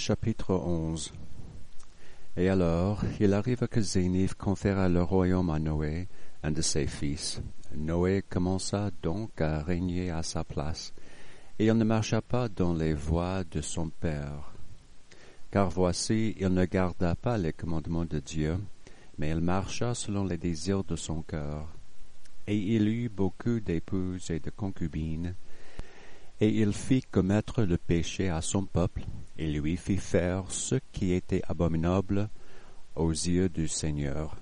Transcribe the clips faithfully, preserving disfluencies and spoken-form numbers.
Chapitre onze. Et alors, il arriva que Zénith conféra le royaume à Noé, un de ses fils. Noé commença donc à régner à sa place, et il ne marcha pas dans les voies de son père. Car voici, il ne garda pas les commandements de Dieu, mais il marcha selon les désirs de son cœur. Et il eut beaucoup d'épouses et de concubines, et il fit commettre le péché à son peuple, et lui fit faire ce qui était abominable aux yeux du Seigneur.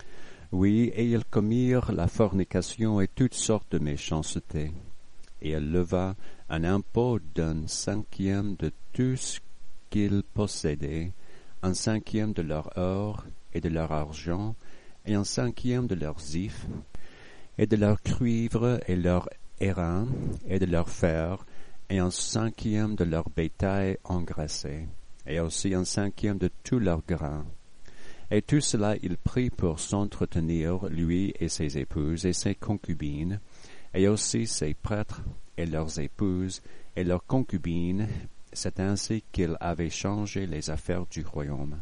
Oui, et ils commirent la fornication et toutes sortes de méchanceté. Et il leva un impôt d'un cinquième de tout ce qu'ils possédaient, un cinquième de leur or et de leur argent, et un cinquième de leurs ifs, et de leur cuivre et leur airain, et de leur fer, et un cinquième de leur bétail engraissé, et aussi un cinquième de tout leur grain. Et tout cela il prit pour s'entretenir, lui et ses épouses et ses concubines, et aussi ses prêtres et leurs épouses et leurs concubines. C'est ainsi qu'il avait changé les affaires du royaume.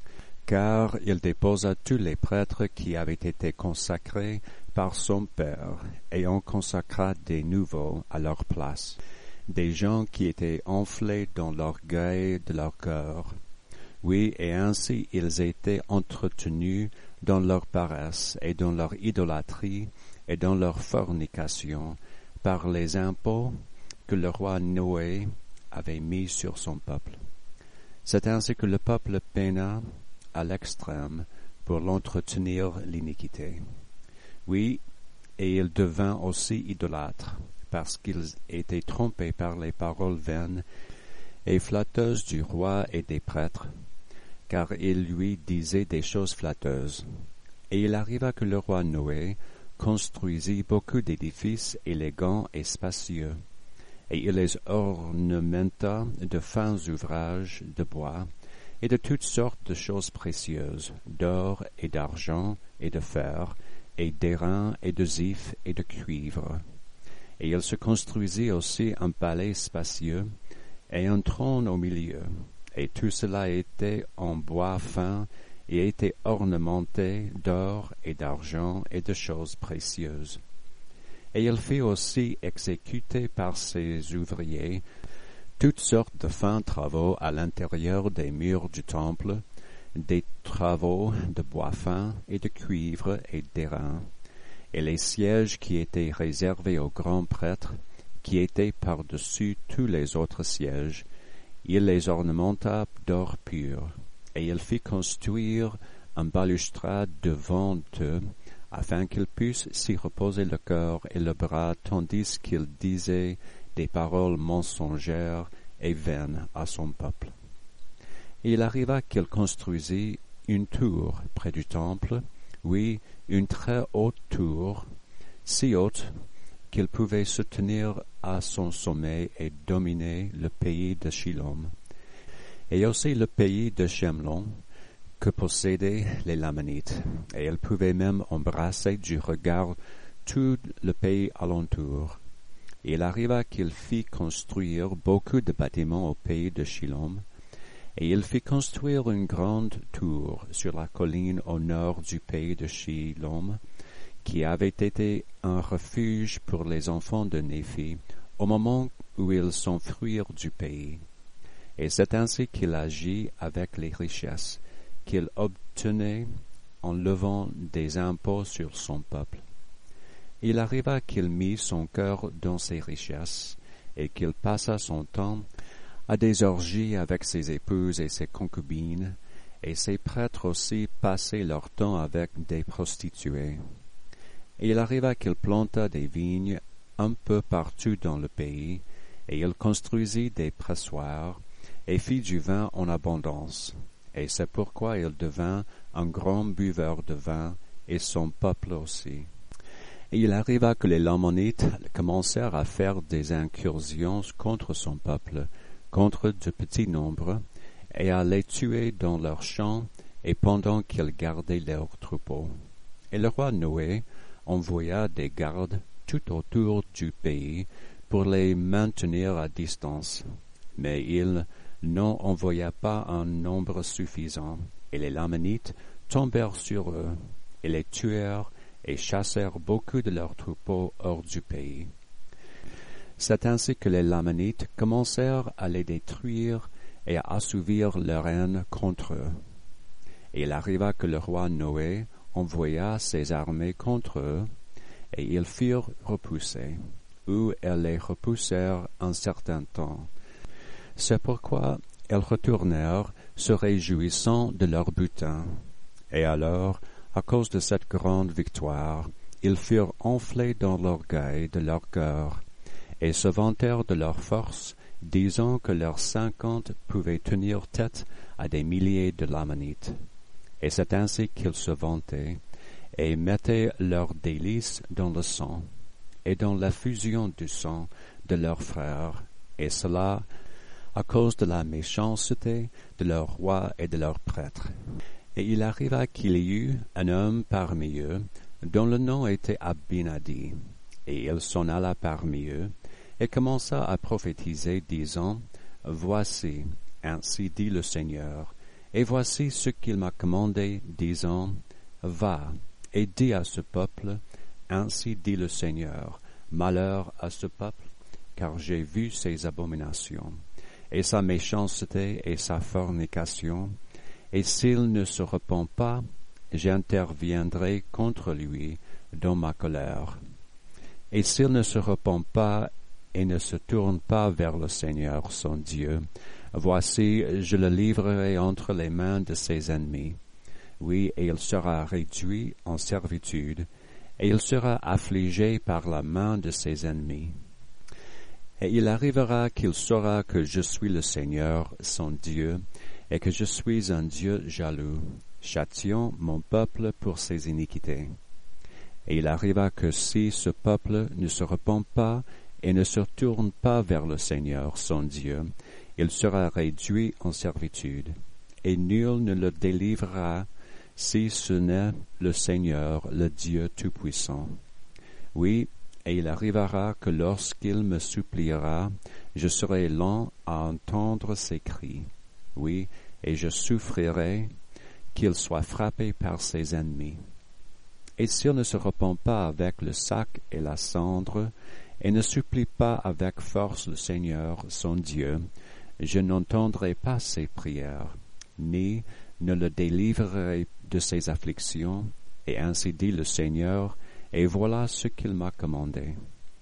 Car il déposa tous les prêtres qui avaient été consacrés par son père, et en consacra des nouveaux à leur place, des gens qui étaient enflés dans l'orgueil de leur cœur. Oui, et ainsi ils étaient entretenus dans leur paresse et dans leur idolâtrie et dans leur fornication par les impôts que le roi Noé avait mis sur son peuple. C'est ainsi que le peuple peina à l'extrême pour l'entretenir l'iniquité. Oui, et il devint aussi idolâtre, parce qu'ils étaient trompés par les paroles vaines et flatteuses du roi et des prêtres, car ils lui disaient des choses flatteuses. Et il arriva que le roi Noé construisit beaucoup d'édifices élégants et spacieux, et il les ornementa de fins ouvrages de bois, et de toutes sortes de choses précieuses, d'or et d'argent et de fer, et d'airain et de zif et de cuivre. Et il se construisit aussi un palais spacieux, et un trône au milieu, et tout cela était en bois fin, et était ornementé d'or et d'argent et de choses précieuses. Et il fit aussi exécuter par ses ouvriers toutes sortes de fins travaux à l'intérieur des murs du temple, des travaux de bois fin et de cuivre et d'airain, et les sièges qui étaient réservés aux grands prêtres, qui étaient par-dessus tous les autres sièges, il les ornementa d'or pur, et il fit construire un balustrade devant eux, afin qu'ils puissent s'y reposer le cœur et le bras, tandis qu'ils disaient des paroles mensongères et vaines à son peuple. Et il arriva qu'il construisit une tour près du temple, oui, une très haute tour, si haute qu'il pouvait se tenir à son sommet et dominer le pays de Shilom, et aussi le pays de Shemlon, que possédaient les Lamanites, et elle pouvait même embrasser du regard tout le pays alentour. Et il arriva qu'il fit construire beaucoup de bâtiments au pays de Shilom, et il fit construire une grande tour sur la colline au nord du pays de Shilom, qui avait été un refuge pour les enfants de Néphi au moment où ils s'enfuirent du pays. Et c'est ainsi qu'il agit avec les richesses qu'il obtenait en levant des impôts sur son peuple. Il arriva qu'il mit son cœur dans ses richesses, et qu'il passa son temps à des orgies avec ses épouses et ses concubines, et ses prêtres aussi passaient leur temps avec des prostituées. Et il arriva qu'il planta des vignes un peu partout dans le pays, et il construisit des pressoirs, et fit du vin en abondance. Et c'est pourquoi il devint un grand buveur de vin, et son peuple aussi. Et il arriva que les Lamanites commencèrent à faire des incursions contre son peuple, contre de petits nombres, et à les tuer dans leurs champs, et pendant qu'ils gardaient leurs troupeaux. Et le roi Noé envoya des gardes tout autour du pays pour les maintenir à distance, mais il n'en envoya pas un nombre suffisant, et les Lamanites tombèrent sur eux, et les tuèrent, et chassèrent beaucoup de leurs troupeaux hors du pays. C'est ainsi que les Lamanites commencèrent à les détruire et à assouvir leur haine contre eux. Et il arriva que le roi Noé envoya ses armées contre eux, et ils furent repoussés, ou elles les repoussèrent un certain temps. C'est pourquoi elles retournèrent, se réjouissant de leur butin. Et alors, à cause de cette grande victoire, ils furent enflés dans l'orgueil de leur cœur, et se vantèrent de leur force, disant que leurs cinquante pouvaient tenir tête à des milliers de Lamanites. Et c'est ainsi qu'ils se vantaient, et mettaient leurs délices dans le sang, et dans l'effusion du sang de leurs frères, et cela à cause de la méchanceté de leurs rois et de leurs prêtres. Et il arriva qu'il y eut un homme parmi eux, dont le nom était Abinadi, et il s'en alla parmi eux, et commença à prophétiser, disant, « Voici, ainsi dit le Seigneur, et voici ce qu'il m'a commandé, disant, Va, et dis à ce peuple, ainsi dit le Seigneur, malheur à ce peuple, car j'ai vu ses abominations, et sa méchanceté et sa fornication, et s'il ne se repent pas, j'interviendrai contre lui dans ma colère. Et s'il ne se repent pas et ne se tourne pas vers le Seigneur son Dieu, voici, je le livrerai entre les mains de ses ennemis. Oui, et il sera réduit en servitude, et il sera affligé par la main de ses ennemis. Et il arrivera qu'il saura que je suis le Seigneur, son Dieu, et que je suis un Dieu jaloux, châtiant mon peuple pour ses iniquités. Et il arriva que si ce peuple ne se repent pas et ne se tourne pas vers le Seigneur, son Dieu, il sera réduit en servitude, et nul ne le délivrera si ce n'est le Seigneur, le Dieu Tout-Puissant. Oui, et il arrivera que lorsqu'il me suppliera, je serai lent à entendre ses cris. Oui, et je souffrirai qu'il soit frappé par ses ennemis. Et s'il ne se repent pas avec le sac et la cendre, et ne supplie pas avec force le Seigneur, son Dieu, je n'entendrai pas ses prières, ni ne le délivrerai de ses afflictions, et ainsi dit le Seigneur, et voilà ce qu'il m'a commandé.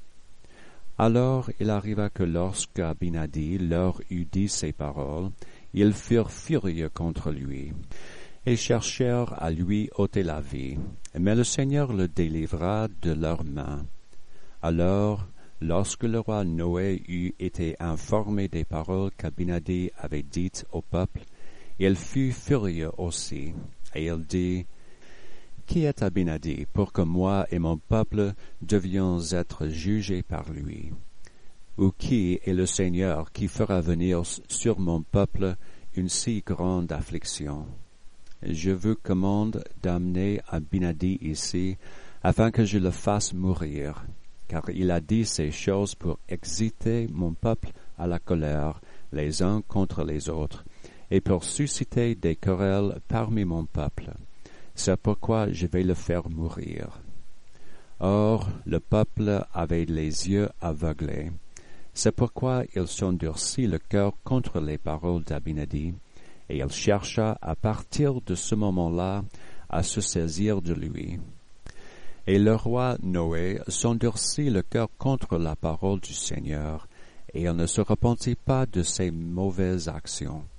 Alors il arriva que lorsque Abinadi leur eut dit ces paroles, ils furent furieux contre lui, et cherchèrent à lui ôter la vie, mais le Seigneur le délivra de leurs mains. Alors, lorsque le roi Noé eut été informé des paroles qu'Abinadi avait dites au peuple, il fut furieux aussi, et il dit, « Qui est Abinadi pour que moi et mon peuple devions être jugés par lui? Ou qui est le Seigneur qui fera venir sur mon peuple une si grande affliction? Je vous commande d'amener Abinadi ici, afin que je le fasse mourir, car il a dit ces choses pour exciter mon peuple à la colère, les uns contre les autres, et pour susciter des querelles parmi mon peuple. C'est pourquoi je vais le faire mourir. » Or, le peuple avait les yeux aveuglés. C'est pourquoi il s'endurcit le cœur contre les paroles d'Abinadi, et il chercha à partir de ce moment-là à se saisir de lui. Et le roi Noé s'endurcit le cœur contre la parole du Seigneur, et il ne se repentit pas de ses mauvaises actions.